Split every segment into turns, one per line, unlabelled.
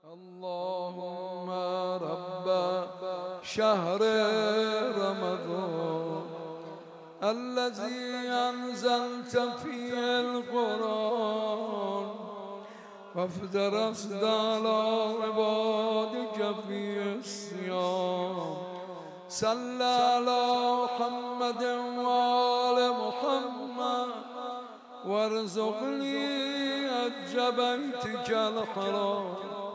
اللهم رب شهر رمضان الذي أنزلت فيه القرآن وافترضت على عبادك فيه الصيام صل على محمد وآل محمد وارزقني حج بيتك الحرام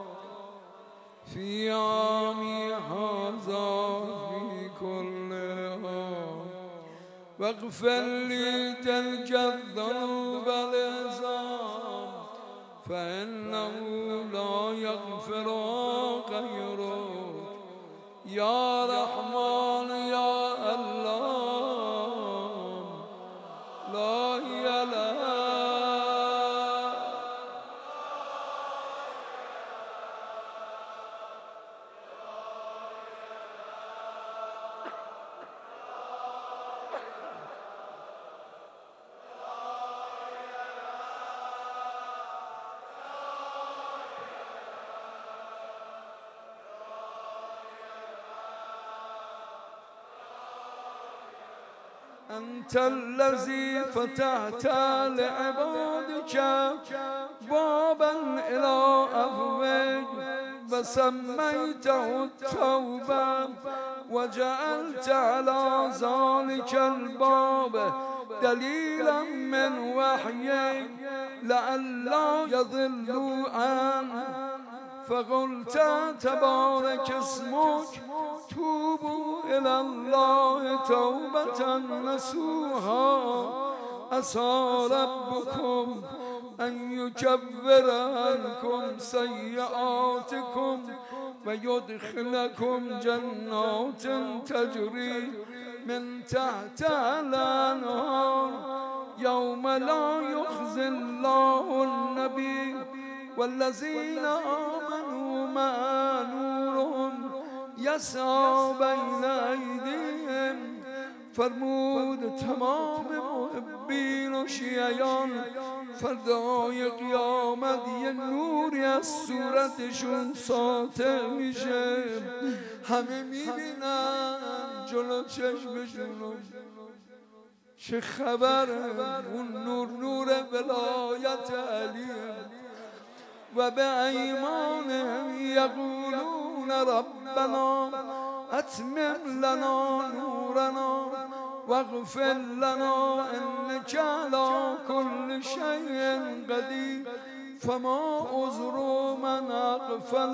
في عامي هذا في كل عام واغفر لي تلك الذنوب العظام فإنه لا يغفر غيرك يا رحمن يا الله لا إله أنت الذي فتحت لعبادك بابا إلى أفواج وسميته التوبة وجعلت على ذلك الباب دليلا من وحيك لئلا يضلوا عنه فقلت تبارك اسمك توبوا إلى الله توبة نصوحا عسى ربكم أن يكفر عنكم سيئاتكم ويدخلكم جنات تجري من تحتها الأنهار يوم لا يخزي الله النبي والذين آمنوا مع نورهم يسعى بين أيديهم فرمود تمام محبین و شیعیان فردای قیامت یه نوری از صورتشون ساطع میشه همه میبینن جلو چشمشون چه خبره اون نور ولایت علیه و به ایمانهم یقولون ربنا اتمم لنا نورنا واغفر لنا انك على كل شيء قدير فما عذر من اغفل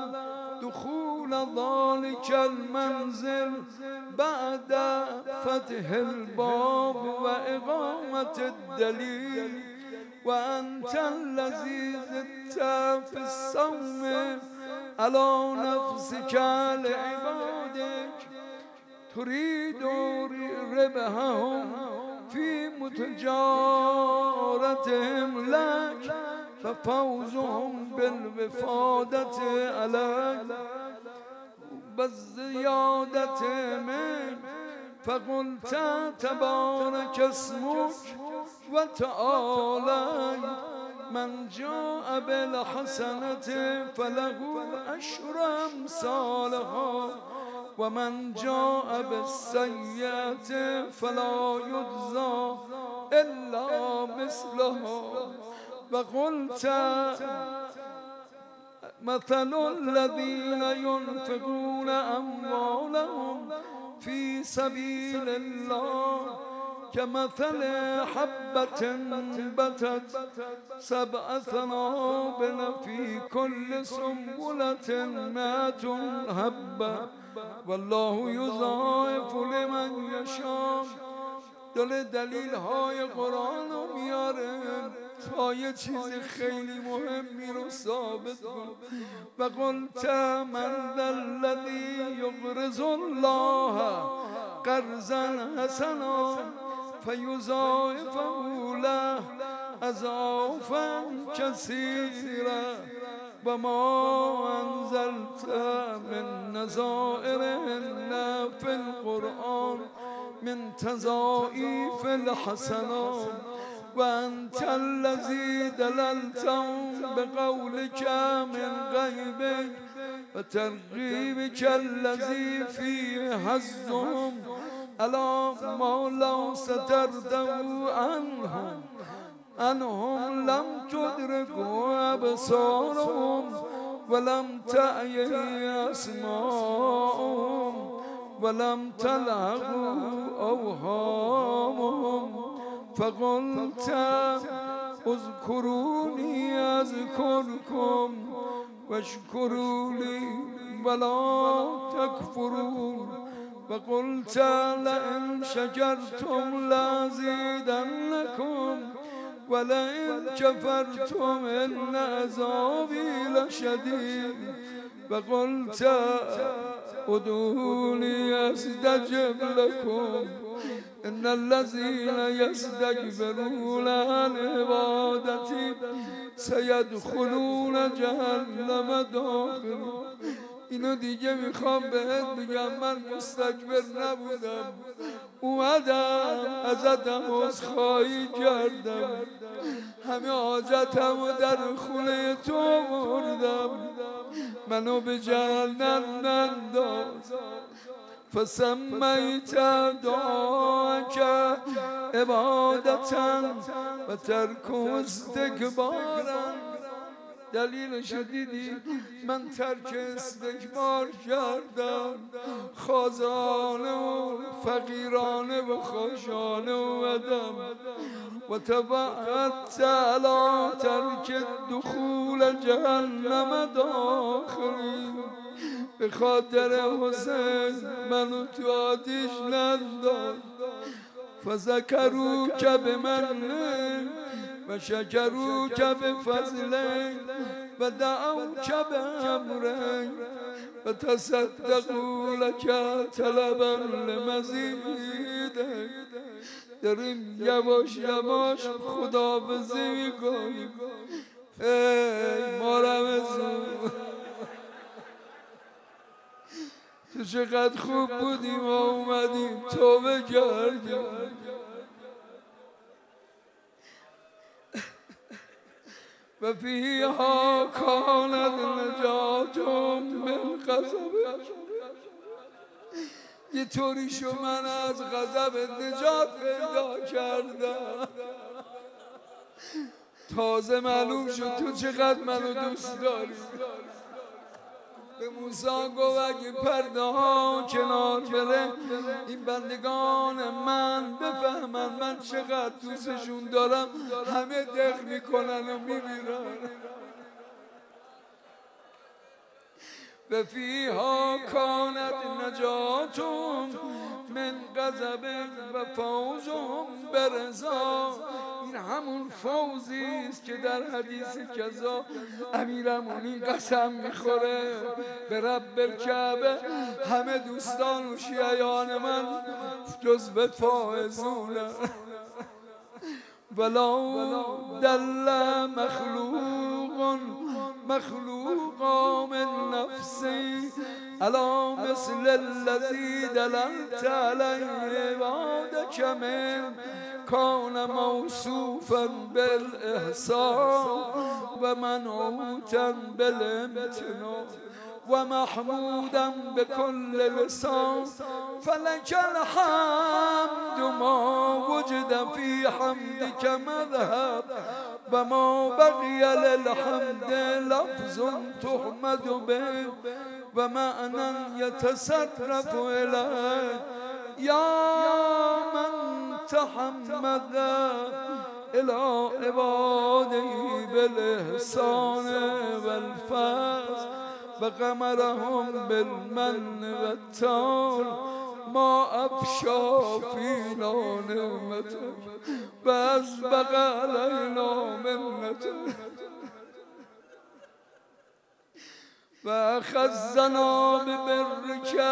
دخول ذلك المنزل بعد فتح الباب واقامة الدليل وأنت الذي زدت في الصوم على نفسك لعبادك تريد ربحهم في متجارتهم لك ففوزهم بالوفادة عليك بالزيادة منك فقلت تبارك اسمك وتعالى من جاء بالحسنة فله أشر أمثالها ومن جاء بالسيئة فلا يجزى إلا مثلها وقلت مثل الذين ينفقون أموالهم في سبيل الله كمثل حبة انبتت 7 سنابل في كل سنبلة 100 حبة والله يضاعف لمن يشاء دلیل های قرآن رو میاره تا یه چیز خیلی مهمی رو ثابت کن و قلت من ذا الذی یقرض الله قرضا حسنا فیضاعفه له اضعافا کثیرا و ما انزلت من نظائرهن فی القرآن من تضاعیف الحسنات وأنت الذي دللتهم بقولك من غيبك وترغيبك الذي فيه حظهم على ما لو سترته عنهم لم تدركوا أبصارهم ولم تأيه أسماءهم ولم تلهوا أوهامهم فقلت اذكروني أذكركم واشكروا لي ولا تكفرون وقلت لئن شكرتم لأزيدنكم ولئن كفرتم إن عذابي لشديد وقلت ادعوني أستجب لكم إن الذين يستكبرون عن عبادتي سيدخلون جهنم داخلين. اینو دیگه میخوام بهت بگم من مستکبر نبودم، اومدم ازتم عذرخواهی کردم، همه حاجتمو در خونه تو بردم، منو به جهنم ننداز. فسمیت دعاک عبادتا و ترک استکبارا. دلیلش دیدی؟ من ترک استکبار کردم، خازانه و فقیرانه و خوشانه اومدم. و تبعت علی ترک دخول جهنم داخلی. به خاطر حسین منو تو آتیش ننداز. فذکروک بمنه و شکروک بفضله و دعوک بامره و تصدقوا لک طلبا لمزیده. داریم یواش یواش خداحافظی میکنیم. ای مارمزون، تو چقدر خوب بودیم و اومدیم توبه کردیم. و فیها کانت نجات من غضب. یه طوری شو من از غضب نجات پیدا کردم. تازه معلوم شد تو چقدر منو دوست داری. به موسی گفت اگه پرده ها کنار بره این بندگان من بفهمن من چقدر دوستشون دارم، همه دق میکنن و میمیرن. و فیها کانت نجاتهم من غضب و فوزهم برضا. این همون فوزی است که در حدیث کذا امیرالمومنین قسم میخوره به رب الکعبه همه دوستان و شیعیان من جزو فائزونه. ولو دل مخلوق من نفسی علی مثل الذی دللت علیه عبادک من کان موصوفا بالاحسان و منعوتا بالامتنان و محمودا بكل لسان فلك الحمد ما وجد في حمدك مذهب و ما بقي للحمد لفظ تحمد به و معنى يتصرف إليه يا من تحمد إلى عباده بالإحسان والفضل وغمرهم بالمن والتول ما أفشى فينا نعمته وأسبغ علينا منته وأخذنا ببرك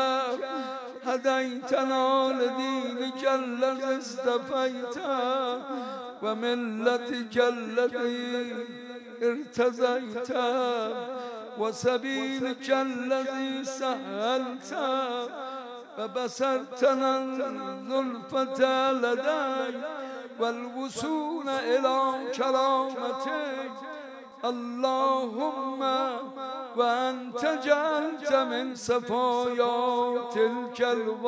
هديتنا لدينك الذي اصطفيته وملتك التي ارتزيته وسبيلك الذي سهلته وبسرتنا الزلفة لديك والوصول إلى كرامتك اللهم وأنت جعلت من صفايا تلك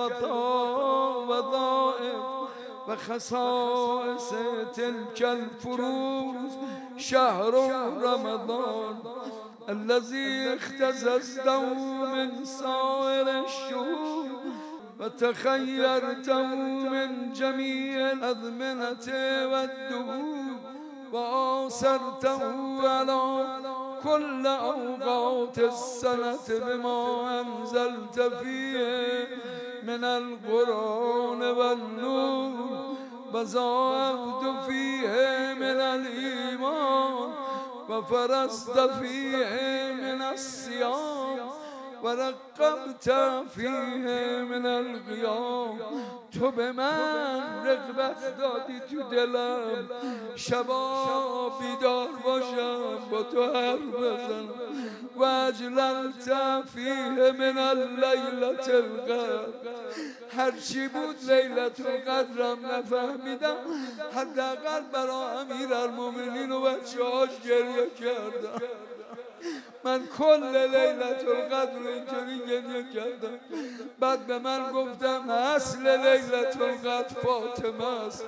الوظائف وخصائص تلك الفروض شهر رمضان الذي اختصصته من سائر الشهور وتخيرته من جميع الأزمنة والدهور وآثرته على كل أوقات السنة بما أنزلت فيه من القرآن والنور وزادت فيه من الإيمان وفرست فيه من الصيام ورقبت فيه من القیام. تو به من رغبت دادی تو دلم شبا بیدار باشم با تو حرف بزنم و اجللت فیه من اللیلة القدر. هرچی بود لیلت القدرم نفهمیدم حداقل برای امیرالمومنین و بچه‌هاش گریه کردم. من کل لیلت القدر رو اینطوری گریه کردم. بعد به من گفتم اصل لیلت القدر فاطمه است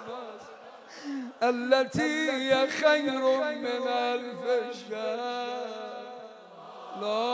التي خیر من الف شهر. لا